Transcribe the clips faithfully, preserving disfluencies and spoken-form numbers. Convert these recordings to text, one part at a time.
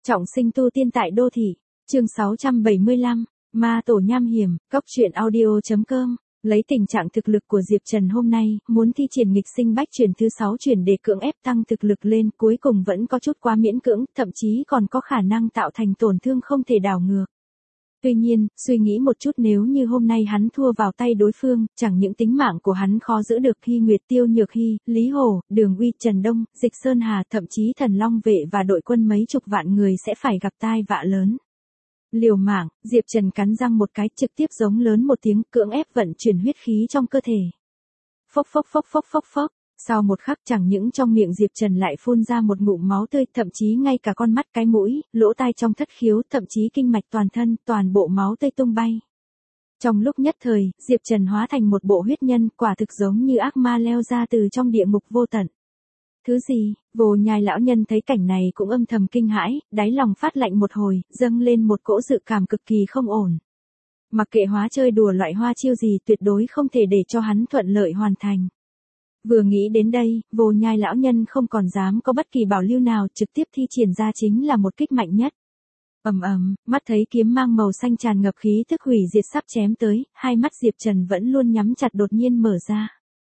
Trọng sinh tu tiên tại đô thị, chương sáu trăm bảy mươi lăm, ma tổ nham hiểm, cóc truyện audio chấm com. Lấy tình trạng thực lực của Diệp Trần hôm nay, muốn thi triển nghịch sinh bách chuyển thứ sáu chuyển để cưỡng ép tăng thực lực lên, cuối cùng vẫn có chút quá miễn cưỡng, thậm chí còn có khả năng tạo thành tổn thương không thể đảo ngược. Tuy nhiên, suy nghĩ một chút, nếu như hôm nay hắn thua vào tay đối phương, chẳng những tính mạng của hắn khó giữ được, Hy Nguyệt, Tiêu Nhược Hy, Lý Hổ, Đường Uy, Trần Đông, Dịch Sơn Hà, thậm chí Thần Long vệ và đội quân mấy chục vạn người sẽ phải gặp tai vạ lớn. Liều mạng, Diệp Trần cắn răng một cái, trực tiếp giống lớn một tiếng, cưỡng ép vận chuyển huyết khí trong cơ thể. Phốc phốc phốc phốc phốc phốc. Sau một khắc, chẳng những trong miệng Diệp Trần lại phun ra một ngụm máu tươi, thậm chí ngay cả con mắt, cái mũi, lỗ tai trong thất khiếu, thậm chí kinh mạch toàn thân, toàn bộ máu tươi tung bay. Trong lúc nhất thời, Diệp Trần hóa thành một bộ huyết nhân, quả thực giống như ác ma leo ra từ trong địa ngục vô tận. Thứ gì? Vô Nhai lão nhân thấy cảnh này cũng âm thầm kinh hãi, đáy lòng phát lạnh một hồi, dâng lên một cỗ dự cảm cực kỳ không ổn. Mặc kệ hóa chơi đùa loại hoa chiêu gì, tuyệt đối không thể để cho hắn thuận lợi hoàn thành. Vừa nghĩ đến đây, Vô Nhai lão nhân không còn dám có bất kỳ bảo lưu nào, trực tiếp thi triển ra chính là một kích mạnh nhất. Ầm ầm, mắt thấy kiếm mang màu xanh tràn ngập khí tức hủy diệt sắp chém tới, hai mắt Diệp Trần vẫn luôn nhắm chặt đột nhiên mở ra.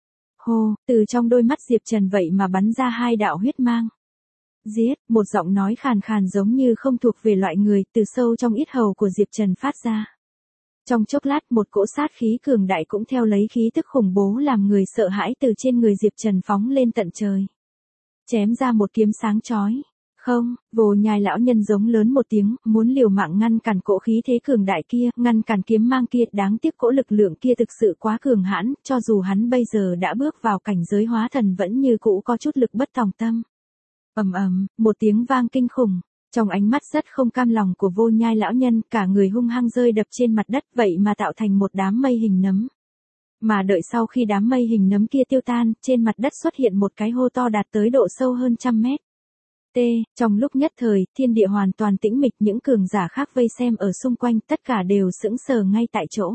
Hô, từ trong đôi mắt Diệp Trần vậy mà bắn ra hai đạo huyết mang. Giết, một giọng nói khàn khàn giống như không thuộc về loại người, từ sâu trong yết hầu của Diệp Trần phát ra. Trong chốc lát, một cỗ sát khí cường đại cũng theo lấy khí tức khủng bố làm người sợ hãi từ trên người Diệp Trần phóng lên tận trời. Chém ra một kiếm sáng chói. Không, Vô Nhai lão nhân giống lớn một tiếng, muốn liều mạng ngăn cản cỗ khí thế cường đại kia, ngăn cản kiếm mang kia, đáng tiếc cỗ lực lượng kia thực sự quá cường hãn, cho dù hắn bây giờ đã bước vào cảnh giới hóa thần vẫn như cũ có chút lực bất tòng tâm. Ầm ầm, một tiếng vang kinh khủng. Trong ánh mắt rất không cam lòng của Vô Nhai lão nhân, cả người hung hăng rơi đập trên mặt đất, vậy mà tạo thành một đám mây hình nấm. Mà đợi sau khi đám mây hình nấm kia tiêu tan, trên mặt đất xuất hiện một cái hô to đạt tới độ sâu hơn trăm mét. T, trong lúc nhất thời, thiên địa hoàn toàn tĩnh mịch, những cường giả khác vây xem ở xung quanh, tất cả đều sững sờ ngay tại chỗ.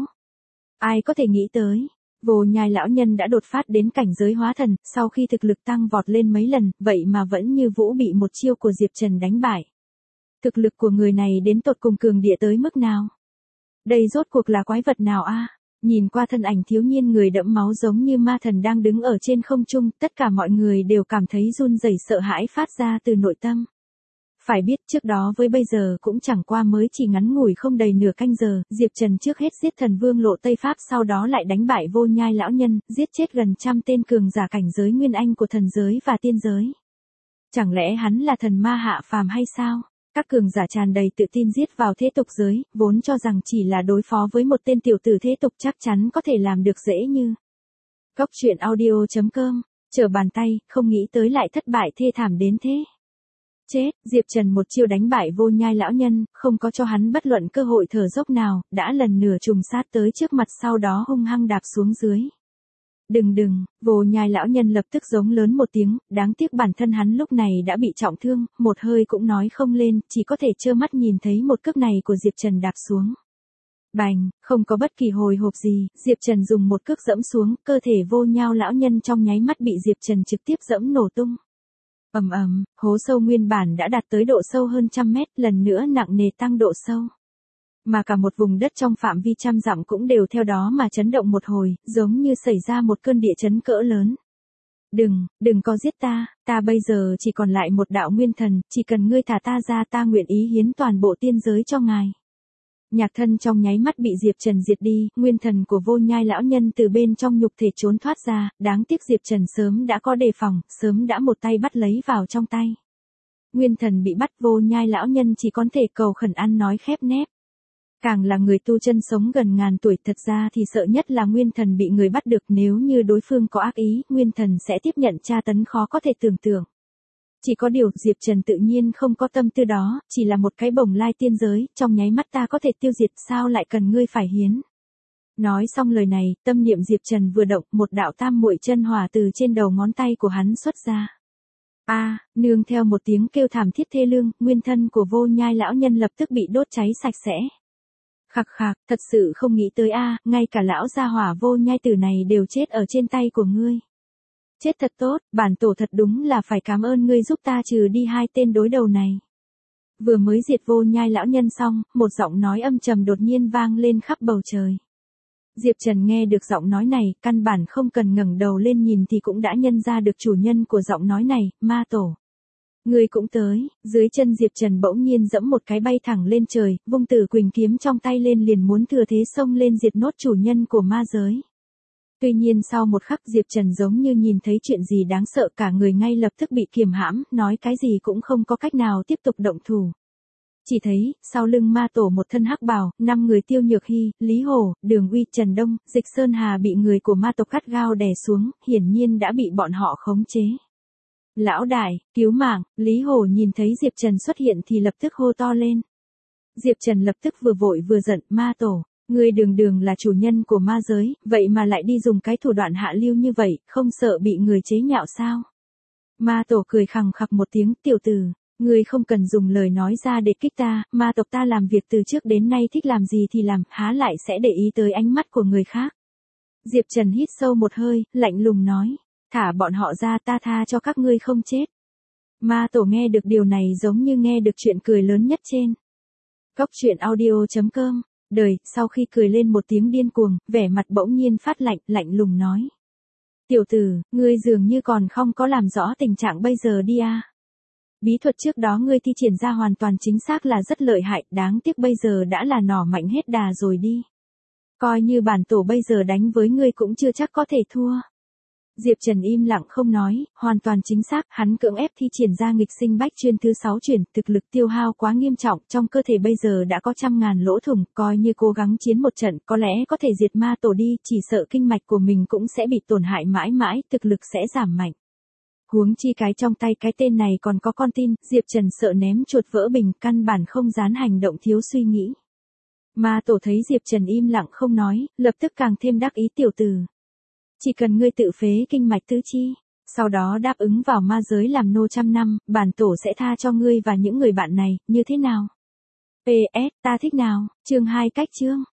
Ai có thể nghĩ tới, Vô Nhai lão nhân đã đột phát đến cảnh giới hóa thần, sau khi thực lực tăng vọt lên mấy lần, vậy mà vẫn như vũ bị một chiêu của Diệp Trần đánh bại. Thực lực của người này đến tột cùng cường địa tới mức nào? Đây rốt cuộc là quái vật nào a? Nhìn qua thân ảnh thiếu niên người đẫm máu giống như ma thần đang đứng ở trên không trung, tất cả mọi người đều cảm thấy run rẩy sợ hãi phát ra từ nội tâm. Phải biết trước đó với bây giờ cũng chẳng qua mới chỉ ngắn ngủi không đầy nửa canh giờ, Diệp Trần trước hết giết thần vương Lộ Tây Pháp, sau đó lại đánh bại Vô Nhai lão nhân, giết chết gần trăm tên cường giả cảnh giới nguyên anh của thần giới và tiên giới. Chẳng lẽ hắn là thần ma hạ phàm hay sao? Các cường giả tràn đầy tự tin giết vào thế tục giới, vốn cho rằng chỉ là đối phó với một tên tiểu tử thế tục chắc chắn có thể làm được dễ như. Cóc truyện audio chấm com, trở bàn tay, không nghĩ tới lại thất bại thê thảm đến thế. Chết, Diệp Trần một chiêu đánh bại Vô Nhai lão nhân, không có cho hắn bất luận cơ hội thở dốc nào, đã lần nửa trùng sát tới trước mặt, sau đó hung hăng đạp xuống dưới. Đừng đừng, Vô Nhai lão nhân lập tức giống lớn một tiếng, đáng tiếc bản thân hắn lúc này đã bị trọng thương, một hơi cũng nói không lên, chỉ có thể trơ mắt nhìn thấy một cước này của Diệp Trần đạp xuống. Bành, không có bất kỳ hồi hộp gì, Diệp Trần dùng một cước dẫm xuống, cơ thể Vô Nhai lão nhân trong nháy mắt bị Diệp Trần trực tiếp dẫm nổ tung. Ầm ầm, hố sâu nguyên bản đã đạt tới độ sâu hơn trăm mét, lần nữa nặng nề tăng độ sâu. Mà cả một vùng đất trong phạm vi trăm dặm cũng đều theo đó mà chấn động một hồi, giống như xảy ra một cơn địa chấn cỡ lớn. Đừng, đừng có giết ta, ta bây giờ chỉ còn lại một đạo nguyên thần, chỉ cần ngươi thả ta ra, ta nguyện ý hiến toàn bộ tiên giới cho ngài. Nhạc thân trong nháy mắt bị Diệp Trần diệt đi, nguyên thần của Vô Nhai lão nhân từ bên trong nhục thể trốn thoát ra, đáng tiếc Diệp Trần sớm đã có đề phòng, sớm đã một tay bắt lấy vào trong tay. Nguyên thần bị bắt, Vô Nhai lão nhân chỉ có thể cầu khẩn ăn nói khép nép. Càng là người tu chân sống gần ngàn tuổi, thật ra thì sợ nhất là nguyên thần bị người bắt được, nếu như đối phương có ác ý, nguyên thần sẽ tiếp nhận tra tấn khó có thể tưởng tượng. Chỉ có điều Diệp Trần tự nhiên không có tâm tư đó, chỉ là một cái bồng lai tiên giới, trong nháy mắt ta có thể tiêu diệt, sao lại cần ngươi phải hiến. Nói xong lời này, tâm niệm Diệp Trần vừa động, một đạo tam muội chân hỏa từ trên đầu ngón tay của hắn xuất ra. A, à, nương theo một tiếng kêu thảm thiết thê lương, nguyên thân của Vô Nhai lão nhân lập tức bị đốt cháy sạch sẽ. Khạc khạc, thật sự không nghĩ tới a, ngay cả lão gia hỏa Vô Nhai tử này đều chết ở trên tay của ngươi. Chết thật tốt, bản tổ thật đúng là phải cảm ơn ngươi giúp ta trừ đi hai tên đối đầu này. Vừa mới diệt vô nhai lão nhân xong, một giọng nói âm trầm đột nhiên vang lên khắp bầu trời. Diệp Trần nghe được giọng nói này, căn bản không cần ngẩng đầu lên nhìn thì cũng đã nhận ra được chủ nhân của giọng nói này, ma tổ. Người cũng tới, dưới chân Diệp Trần bỗng nhiên giẫm một cái bay thẳng lên trời, vung Tử Quỳnh kiếm trong tay lên liền muốn thừa thế xông lên diệt nốt chủ nhân của ma giới. Tuy nhiên sau một khắc Diệp Trần giống như nhìn thấy chuyện gì đáng sợ, cả người ngay lập tức bị kiềm hãm, nói cái gì cũng không có cách nào tiếp tục động thủ. Chỉ thấy, sau lưng ma tổ một thân hắc bào, năm người Tiêu Nhược Hy, Lý Hổ, Đường Uy, Trần Đông, Dịch Sơn Hà bị người của ma tộc cắt gao đè xuống, hiển nhiên đã bị bọn họ khống chế. Lão đại, cứu mạng, Lý Hổ nhìn thấy Diệp Trần xuất hiện thì lập tức hô to lên. Diệp Trần lập tức vừa vội vừa giận, ma tổ, ngươi đường đường là chủ nhân của ma giới, vậy mà lại đi dùng cái thủ đoạn hạ lưu như vậy, không sợ bị người chế nhạo sao? Ma tổ cười khằng khặc một tiếng, tiểu tử, ngươi không cần dùng lời nói ra để kích ta, ma tộc ta làm việc từ trước đến nay thích làm gì thì làm, há lại sẽ để ý tới ánh mắt của người khác. Diệp Trần hít sâu một hơi, lạnh lùng nói, thả bọn họ ra, ta tha cho các ngươi không chết. Ma tổ nghe được điều này giống như nghe được chuyện cười lớn nhất trên Cốc truyện audio chấm com. Đời, sau khi cười lên một tiếng điên cuồng, vẻ mặt bỗng nhiên phát lạnh, lạnh lùng nói. Tiểu tử, ngươi dường như còn không có làm rõ tình trạng bây giờ đi à. Bí thuật trước đó ngươi thi triển ra hoàn toàn chính xác là rất lợi hại, đáng tiếc bây giờ đã là nỏ mạnh hết đà rồi đi. Coi như bản tổ bây giờ đánh với ngươi cũng chưa chắc có thể thua. Diệp Trần im lặng không nói, hoàn toàn chính xác, hắn cưỡng ép thi triển ra nghịch sinh bách chuyên thứ sáu chuyển, thực lực tiêu hao quá nghiêm trọng, trong cơ thể bây giờ đã có trăm ngàn lỗ thủng, coi như cố gắng chiến một trận, có lẽ có thể diệt ma tổ đi, chỉ sợ kinh mạch của mình cũng sẽ bị tổn hại mãi mãi, thực lực sẽ giảm mạnh. Huống chi cái trong tay cái tên này còn có con tin, Diệp Trần sợ ném chuột vỡ bình, căn bản không dám hành động thiếu suy nghĩ. Ma tổ thấy Diệp Trần im lặng không nói, lập tức càng thêm đắc ý, tiểu tử. Chỉ cần ngươi tự phế kinh mạch tứ chi, sau đó đáp ứng vào ma giới làm nô trăm năm, bản tổ sẽ tha cho ngươi và những người bạn này, như thế nào? pê ét, ta thích nào, chương hai cách chương.